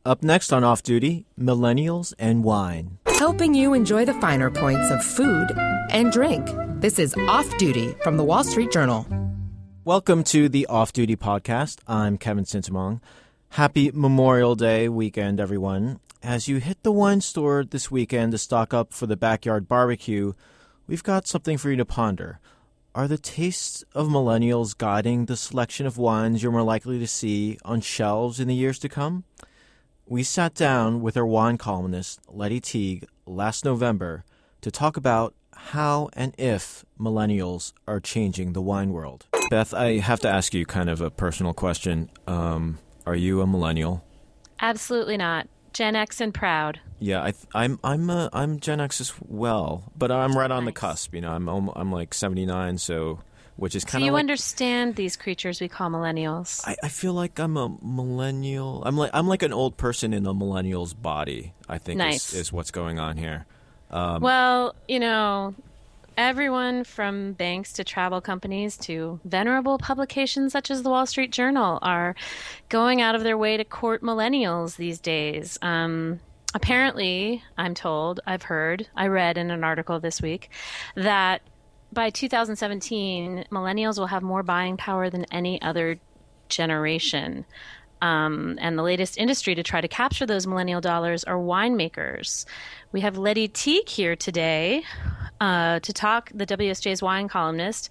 Up next on Off Duty, Millennials and Wine. Helping you enjoy the finer points of food and drink. This is Off Duty from the Wall Street Journal. Welcome to the Off Duty podcast. I'm Kevin Sintamong. Happy Memorial Day weekend, everyone. As you hit the wine store this weekend to stock up for the backyard barbecue, we've got something for you to ponder. Are the tastes of millennials guiding the selection of wines you're more likely to see on shelves in the years to come? We sat down with our wine columnist, Letty Teague, last November to talk about how and if millennials are changing the wine world. Beth, I have to ask you kind of a personal question. Are you a millennial? Absolutely not. Gen X and proud. Yeah, I'm Gen X as well, but I'm right on the cusp. You know, I'm like 79, so which is kind of. So you understand these creatures we call millennials? I feel like I'm a millennial. I'm like an old person in a millennial's body. I think is what's going on here. Well, you know, everyone from banks to travel companies to venerable publications such as the Wall Street Journal are going out of their way to court millennials these days. Apparently, I'm told, I read in an article this week that by 2017, millennials will have more buying power than any other generation. And the latest industry to try to capture those millennial dollars are winemakers. We have Letty Teague here today to talk, the WSJ's wine columnist,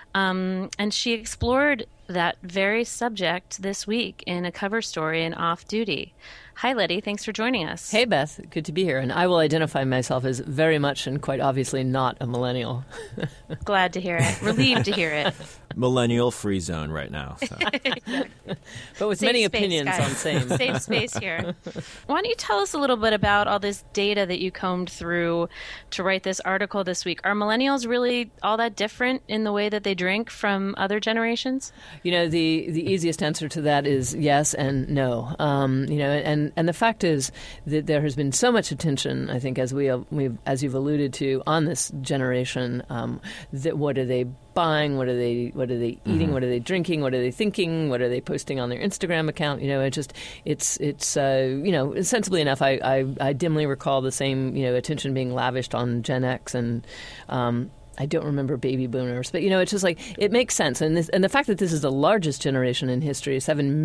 and she explored that very subject this week in a cover story in Off Duty. Hi, Letty. Thanks for joining us. Hey, Beth. Good to be here. And I will identify myself as very much and quite obviously not a millennial. Glad to hear it. Relieved to hear it. Millennial free zone right now. So. Exactly. But with Safe many space, opinions guys. on same. Safe space here. Why don't you tell us a little bit about all this data that you combed through to write this article this week? Are millennials really all that different in the way that they drink from other generations? You know, the easiest answer to that is yes and no. You know, and the fact is that there has been so much attention, I think, as you've alluded to, on this generation. That what are they buying? What are they eating? Mm-hmm. What are they drinking? What are they thinking? What are they posting on their Instagram account? You know, it's you know, sensibly enough, I dimly recall the same, you know, attention being lavished on Gen X and. I don't remember baby boomers, but, you know, it's just like, it makes sense. And the fact that this is the largest generation in history,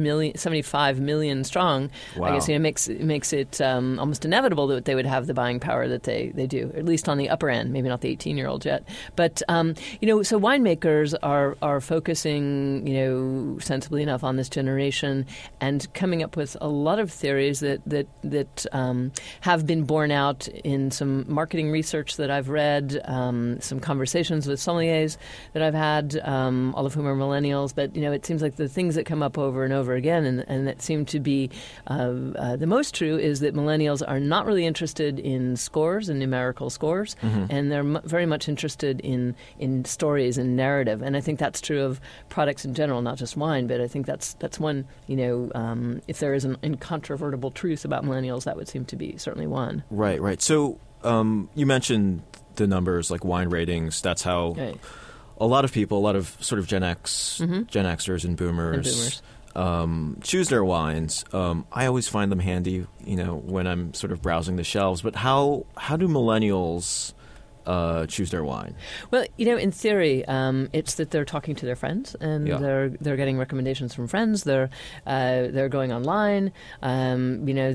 75 million strong, wow. I guess, you know, makes it almost inevitable that they would have the buying power that they do, at least on the upper end, maybe not the 18-year-old yet. But, you know, so winemakers are focusing, you know, sensibly enough on this generation and coming up with a lot of theories that have been borne out in some marketing research that I've read, some conversations with sommeliers that I've had, all of whom are millennials. But, you know, it seems like the things that come up over and over again and that seem to be the most true is that millennials are not really interested in scores and numerical scores, mm-hmm. and they're very much interested in stories and narrative. And I think that's true of products in general, not just wine, but I think that's one, you know, if there is an incontrovertible truth about millennials, that would seem to be certainly one. Right. So you mentioned the numbers, like wine ratings. That's how a lot of people, a lot of sort of Gen X, mm-hmm. Gen Xers and boomers choose their wines. I always find them handy, you know, when I'm sort of browsing the shelves. But how do millennials choose their wine? Well, you know, in theory, it's that they're talking to their friends and they're getting recommendations from friends. They're going online. You know,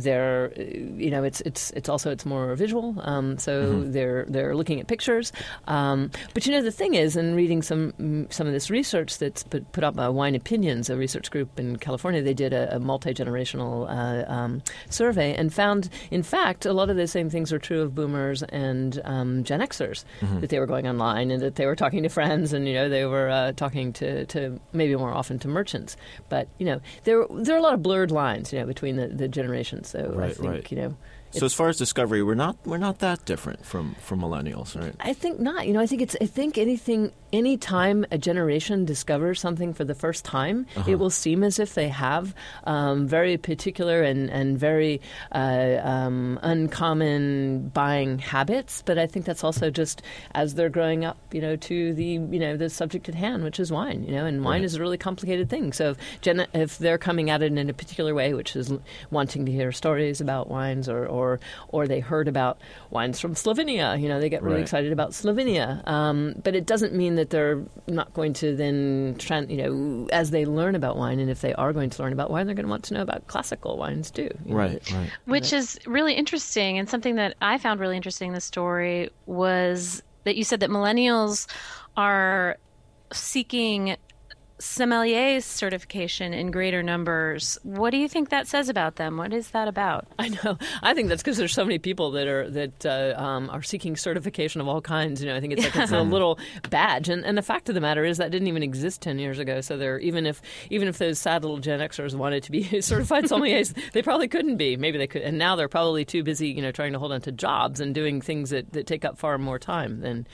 it's also more visual. So mm-hmm. they're looking at pictures. But you know, the thing is, in reading some of this research that's put up by Wine Opinions, a research group in California, they did a multi-generational survey and found, in fact, a lot of the same things are true of boomers and Gen Xers. Mm-hmm. That they were going online and that they were talking to friends and, you know, they were talking to maybe more often to merchants. But, you know, there are a lot of blurred lines, you know, between the generations. So I think, you know, So as far as discovery, we're not that different from millennials, right? I think not. I think any time a generation discovers something for the first time, it will seem as if they have very particular and very uncommon buying habits. But I think that's also just as they're growing up, to the subject at hand, which is wine. And wine is a really complicated thing. So if they're coming at it in a particular way, which is wanting to hear stories about wines, or they heard about wines from Slovenia, they get really excited about Slovenia. But it doesn't mean that they're not going to then, as they learn about wine, and if they are going to learn about wine, they're going to want to know about classical wines too. Right. Which is really interesting, and something that I found really interesting in the story was that you said that millennials are seeking sommelier certification in greater numbers. What do you think that says about them? What is that about? I know. I think that's because there's so many people that are seeking certification of all kinds. I think it's a little badge. And the fact of the matter is that didn't even exist 10 years ago. So even if those sad little Gen Xers wanted to be certified sommeliers, they probably couldn't be. Maybe they could. And now they're probably too busy, trying to hold on to jobs and doing things that take up far more time than,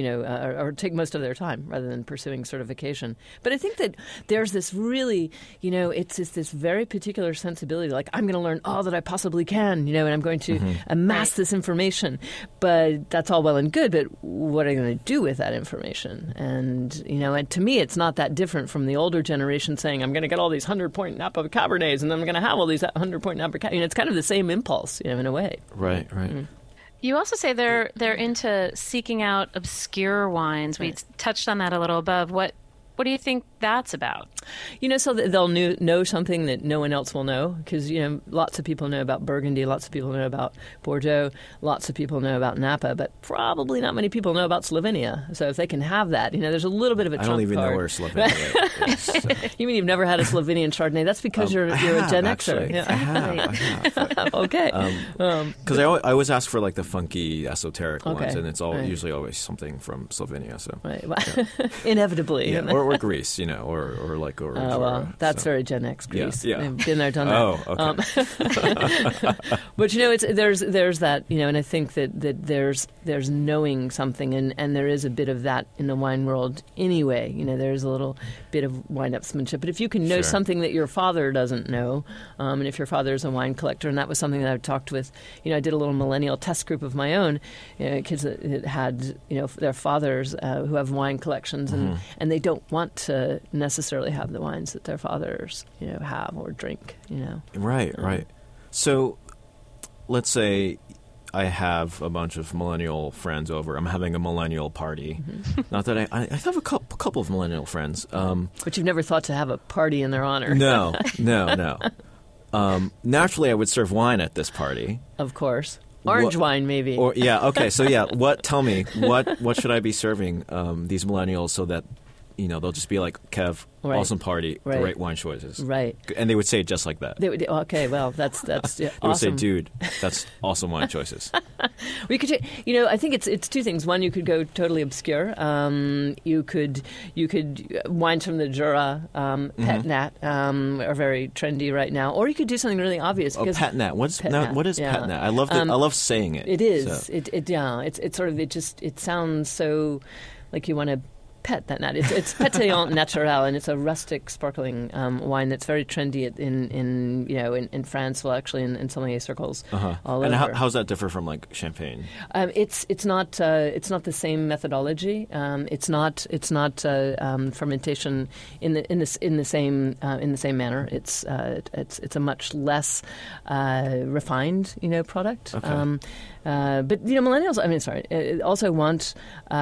or take most of their time rather than pursuing certification. But I think that there's this really, it's this very particular sensibility, like I'm going to learn all that I possibly can, and I'm going to amass this information. But that's all well and good, but what are you going to do with that information? And, and to me, it's not that different from the older generation saying, I'm going to get all these 100-point Napa Cabernets, and then I'm going to have all these 100-point Napa Cabernets. It's kind of the same impulse, in a way. Right. You also say they're into seeking out obscure wines. We touched on that a little above. What do you think that's about? So they'll know something that no one else will know, because, lots of people know about Burgundy, lots of people know about Bordeaux, lots of people know about Napa, but probably not many people know about Slovenia. So if they can have that, there's a little bit of a trump card. I don't even know where Slovenia is. So. You mean you've never had a Slovenian Chardonnay? That's because you're a Gen Xer. Yeah. I have. Okay. Because I always ask for the funky, esoteric ones, and it's usually always something from Slovenia. So right. Well, inevitably. Yeah. Or Greece, or like over. Well, that's very Gen X Greece. Yeah. They've been there, done that. Oh, okay. But there's that, and I think that there's knowing something, and there is a bit of that in the wine world anyway. There's a little bit of wine-upsmanship. But if you can know something that your father doesn't know, and if your father is a wine collector, and that was something that I've talked with, I did a little millennial test group of my own, kids that had, their fathers who have wine collections, and they don't want to necessarily have the wines that their fathers, have or drink, Right. So let's say I have a bunch of millennial friends over. I'm having a millennial party. Not that I have a couple of millennial friends. But you've never thought to have a party in their honor. No. Naturally, I would serve wine at this party. Of course. Orange wine, maybe. Okay. So, tell me, what should I be serving these millennials so that, they'll just be like, Kev, awesome party, great wine choices. Right. And they would say it just like that. They would, okay, well, that's They awesome. would say, dude, that's awesome wine choices. We could, I think it's two things. One, you could go totally obscure. You could wines from the Jura, Pet Nat, are very trendy right now. Or you could do something really obvious. Pet Nat. What is Pet Nat? I love saying it. It is. So. It's sort of, it sounds so like you want to pet that nat. It's Pétillant Naturel, and it's a rustic, sparkling wine that's very trendy in France. Well, actually, in sommelier circles all and over. And how does that differ from Champagne? It's not the same methodology. It's not fermentation in the same manner. It's a much less refined product. Okay. But millennials, also want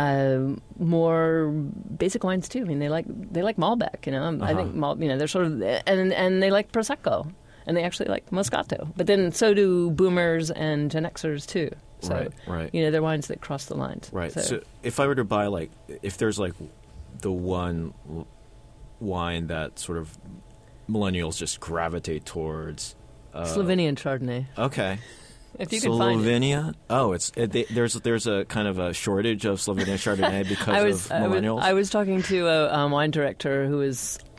more basic wines too. They like Malbec. I think they're sort of and they like Prosecco, and they actually like Moscato. But then so do Boomers and Gen Xers too. So right. They're wines that cross the lines. Right. So if I were to buy if there's the one wine that sort of millennials just gravitate towards, Slovenian Chardonnay. Okay. If you can find it. Slovenia? Oh, there's a kind of a shortage of Slovenian Chardonnay because of millennials. I was talking to a wine director who is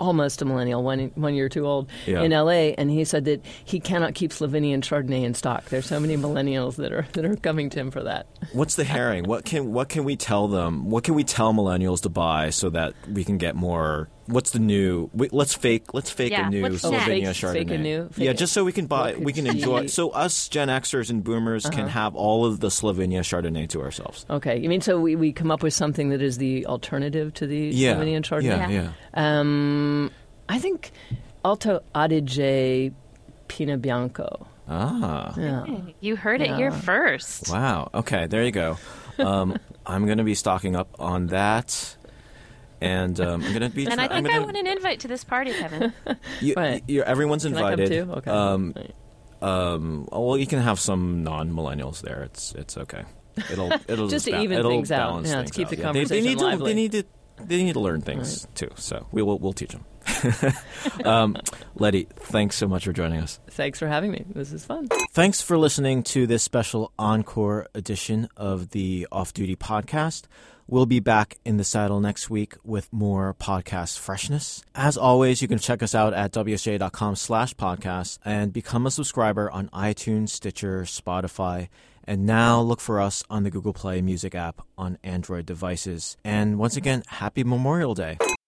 almost a millennial, 1 year too old, Yeah. in L.A., and he said that he cannot keep Slovenian Chardonnay in stock. There's so many millennials that are coming to him for that. What's the herring? What can we tell them? What can we tell millennials to buy so that we can get more? What's the new? Let's fake Yeah, a new what's Slovenia next? Chardonnay. Fake a new- Yeah, just so we can buy, What we can could enjoy. she- So us Gen Xers and Boomers can have all of the Slovenia Chardonnay to ourselves. Okay, you mean so we come up with something that is the alternative to the Yeah, Slovenian Chardonnay? yeah. I think Alto Adige Pinot Bianco. Ah, Yeah. You heard it here first. wow. Okay, there you go. I'm going to be stocking up on that. And I'm going to be. And I I'm think I gonna- want an invite to this party, Kevin. Right. Everyone's Can I come invited. too? Okay. Well, you can have some non-millennials there. It's okay. It'll Just to ba- even it'll things out. balance Yeah, to things keep the out. They conversation need lively. they need to learn things too. So we'll teach them. Letty, thanks so much for joining us. Thanks for having me. This is fun. Thanks for listening to this special encore edition of the Off Duty Podcast. We'll be back in the saddle next week with more podcast freshness. As always, you can check us out at wsj.com/podcast and become a subscriber on iTunes, Stitcher, Spotify, and now look for us on the Google Play Music app on Android devices. And once again, happy Memorial Day.